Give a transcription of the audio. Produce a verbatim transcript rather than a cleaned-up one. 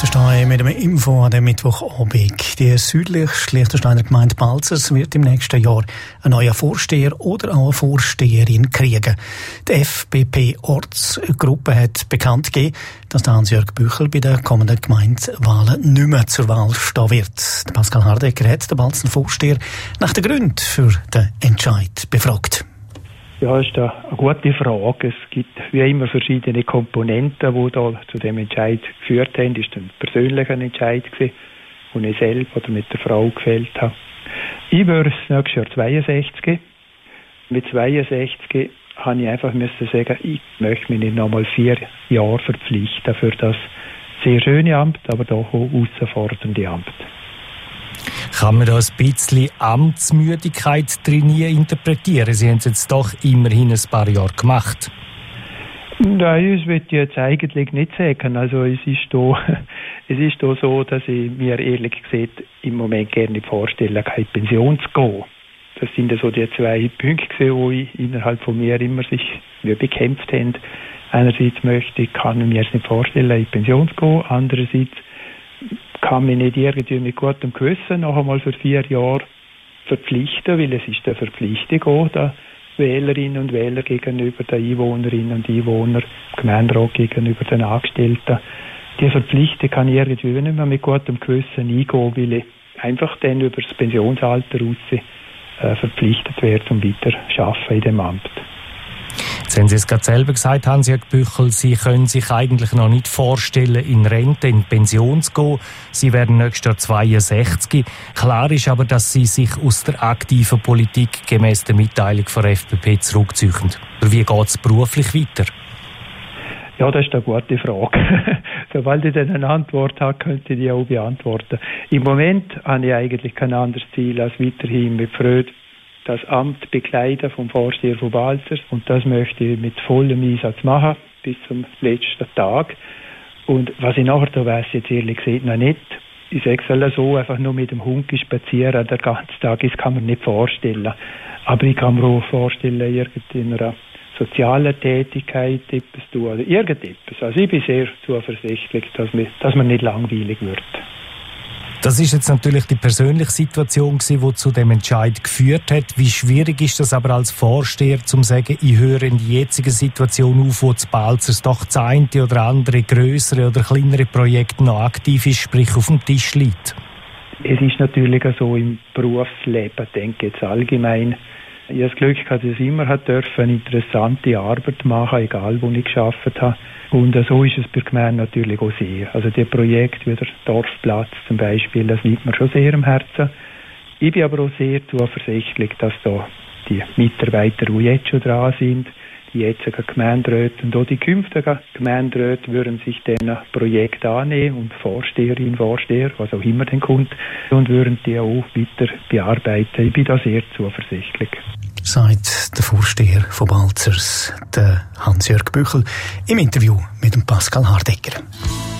Liechtenstein mit einem Info an dem Mittwochabend. Die südlich Liechtensteiner Gemeinde Balzers wird im nächsten Jahr einen neuen Vorsteher oder auch eine Vorsteherin kriegen. Die F B P-Ortsgruppe hat bekannt gegeben, dass der Hans-Jörg Büchel bei den kommenden Gemeindewahlen nicht mehr zur Wahl stehen wird. Der Pascal Hardecker hat den Balzer Vorsteher nach den Gründen für den Entscheid befragt. Ja, das ist eine gute Frage. Es gibt wie immer verschiedene Komponenten, die da zu dem Entscheid geführt haben. Das war ein persönlicher Entscheid, den ich selbst oder mit der Frau gefällt habe. Ich würde das nächstes Jahr zweiundsechzig gehen. Mit zweiundsechzig habe ich einfach müssen sagen, ich möchte mich nicht nochmal vier Jahre verpflichten für das sehr schöne Amt, aber doch auch herausfordernde Amt. Kann man da ein bisschen Amtsmüdigkeit drin interpretieren? Sie haben es jetzt doch immerhin ein paar Jahre gemacht. Nein, das würde ich jetzt eigentlich nicht sagen. Also es ist da, es ist da so, dass ich mir ehrlich gesagt im Moment gerne vorstelle, keine Pension zu gehen. Das sind so die zwei Punkte, die innerhalb von mir immer sich bekämpft haben. Einerseits möchte ich, kann ich mir jetzt nicht vorstellen, in Pension zu gehen. Andererseits kann mich nicht irgendwie mit gutem Gewissen noch einmal für vier Jahre verpflichten, weil es ist eine Verpflichtung auch der Wählerinnen und Wähler gegenüber den Einwohnerinnen und Einwohnern, dem Gemeinderat gegenüber den Angestellten. Die Verpflichtung kann ich irgendwie nicht mehr mit gutem Gewissen eingehen, weil ich einfach dann über das Pensionsalter raus äh, verpflichtet werde, um weiter zu arbeiten in dem Amt. Jetzt haben Sie es gerade selber gesagt, Hans-Jörg Büchel, Sie können sich eigentlich noch nicht vorstellen, in Rente, in Pension zu gehen. Sie werden nächstes Jahr zweiundsechzig. Klar ist aber, dass Sie sich aus der aktiven Politik gemäss der Mitteilung von der F B P zurückziehen. Wie geht es beruflich weiter? Ja, das ist eine gute Frage. Sobald ich dann eine Antwort habe, könnte ich die auch beantworten. Im Moment habe ich eigentlich kein anderes Ziel, als weiterhin mit Freude das Amt bekleiden vom Vorsteher von Balzers. Und das möchte ich mit vollem Einsatz machen, bis zum letzten Tag. Und was ich nachher da weiss, jetzt ehrlich gesagt noch nicht. Ich sage es so, einfach nur mit dem Hund spazieren den ganzen Tag, das kann man nicht vorstellen. Aber ich kann mir auch vorstellen, irgendeiner sozialen Tätigkeit etwas tun oder irgendetwas. Also ich bin sehr zuversichtlich, dass man, dass man nicht langweilig wird. Das ist jetzt natürlich die persönliche Situation gewesen, die zu dem Entscheid geführt hat. Wie schwierig ist das aber als Vorsteher, zu sagen, ich höre in die jetzige Situation auf, wo zu Balzers doch das eine oder andere grössere oder kleinere Projekt noch aktiv ist, sprich auf dem Tisch liegt? Es ist natürlich so im Berufsleben, denke ich jetzt allgemein. Ich habe das Glück gehabt, dass ich immer dürfen, eine interessante Arbeit machen, egal wo ich gearbeitet habe. Und so ist es bei Gemeinden natürlich auch sehr. Also die Projekte wie der Dorfplatz zum Beispiel, das liegt mir schon sehr am Herzen. Ich bin aber auch sehr zuversichtlich, dass da die Mitarbeiter, die jetzt schon dran sind, die jetzigen Gemeinderäte und auch die künftigen Gemeinderäte würden sich diesen Projekt annehmen und Vorsteherinnen, Vorsteher, was auch immer dann kommt, und würden die auch weiter bearbeiten. Ich bin da sehr zuversichtlich. Sagt der Vorsteher von Balzers, der Hans-Jörg Büchel, im Interview mit dem Pascal Hardecker.